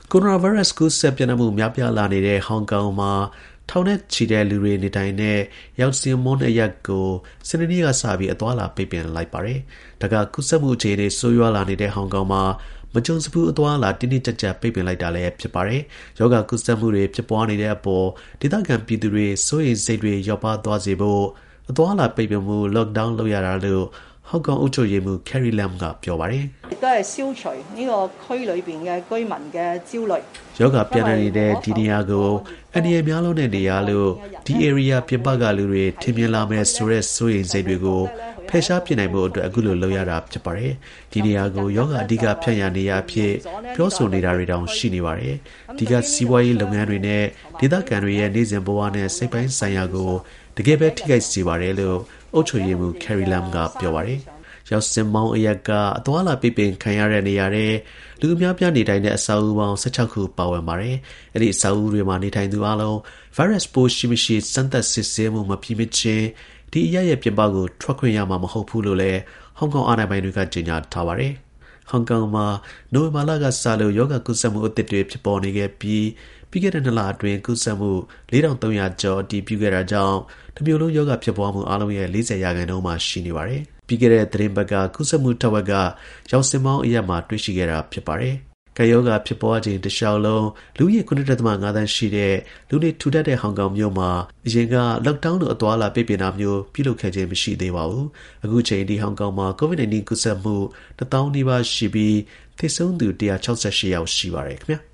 ကိုရိုနာဗိုင်းရပ်စ်ကူးစက်ပြန့်နှံ့မှုများပြားလာနေတဲ့ဟောင်ကောင်မှာထောင်နဲ့ချီတဲ့လူတွေနေထိုင်တဲ့ယောင်စင်မွန်းအရပ်ကိုစနေနေ့ကစပြီးအသွားအလာပိတ်ပင်လိုက်ပါတယ်။ဒါကကူးစက်မှုအခြေအနေဆိုးရွားလာနေတဲ့ဟောင်ကောင်မှာမကြုံစဘူးအသွားအလာတင်းတင်းကြပ်ကြပ်ပိတ်ပင်လိုက်တာလည်းဖြစ်ပါတယ်။ယောဂကူးစက်မှုတွေဖြစ်ပွားနေတဲ့အပေါ်ဒေသခံပြည်သူတွေစိုးရိမ်စိတ်တွေလျော့ပါးသွားစေဖို့အသွားအလာပိတ်ပင်မှု lockdown လုပ်ရတာလို့ဟောင်ကောင်အုပ်ချုပ်ရေးမှူး Carrie Lam ကပြောပါတယ်။都係消除呢個區裏邊嘅居民嘅焦慮。 ယောဂပြန့်နှံ့နေတဲ့ဒီနေရာကိုအန္တရာယ်များလုံးတဲ့နေရာလို့ဒီ area ပြင်ပကလူတွေထင်မြင်လာမယ်ဆိုတဲ့စိုးရိမ်စိတ်တွေကိုဖယ်ရှားပြနိုင်ဖို့အတွက်အခုလိုလုပ်ရတာဖြစ်ပါတယ်။ဒီနေရာကိုယောဂအဓိကဖြန့်ရနေရအဖြစ်ပြောဆိုနေတာတွေတောင်ရှိနေပါတယ်။ဒီကစီးပွားရေးလုပ်ငန်းတွေနဲ့ဒေသခံတွေရဲ့နေ့စဉ်ဘဝနဲ့စိတ်ပိုင်းဆိုင်ရာကိုတကယ်ပဲထိခိုက်စေပါတယ်လို့အုပ်ချုပ်ရေးမှူး Carrie Lam ကပြောပါတယ်။ရောက်စင်မောင်းအရက်ကအသွာလာပိတ်ပင်ခံရတဲ့နေရာတွေလူအများပြားနေထိုင်တဲ့အဆောက်အဦပေါင်း16ခုပါဝင်ပါတယ်။အဲ့ဒီအဆောက်အဦတွေမှာနေထိုင်သူအလုံး virus ပိုးရှိမရှိစမ်းသပ်စစ်ဆေးမှုမဖြစ်မချင်းဒီအရက်ရဲ့ပြင်ပကိုထွက်ခွင့်ရမှာမဟုတ်ဘူးလို့လည်းဟောင်ကောင်အာဏာပိုင်တွေကကြေညာထားပါတယ်။ဟောင်ကောင်မှာနိုဝင်ဘာလကစလို့ယောဂကူးစက်မှုအသစ်တွေဖြစ်ပေါ်နေခဲ့ပြီးခဲ့တဲ့2လအတွင်းကူးစက်မှု4300ကျော်အတည်ပြုခဲ့တာကြောင့်တစ်မျိုးလုံးယောဂဖြစ်ပွားမှုအားလုံးရဲ့40%မှာရှိနေပါတယ်။ပြီးခဲ့တဲ့သတင်းပတ်ကကူးစက်မှုတစ်ဝက်ကရောင်စင်မောင်းအရက်မှာတွေ့ရှိခဲ့တာဖြစ်ပါတယ်။ကယောဂဖြစ်ပွားခြင်းတစ်လျှောက်လုံးလူကြီး9.5 သန်းရှိတဲ့လူနေထူထပ်တဲ့ဟောင်ကောင်မြို့မှာအရင်က lockdown လို့အသွားအလာပိတ်ပင်တာမျိုးပြုလုပ်ခဲ့ခြင်းမရှိသေးပါဘူး။အခုချိန်ဒီဟောင်ကောင်မှာ COVID-19 ကူးစက်မှု1000 နီးပါးရှိပြီးသေဆုံးသူ168ယောက်ရှိပါတယ်ခင်ဗျာ။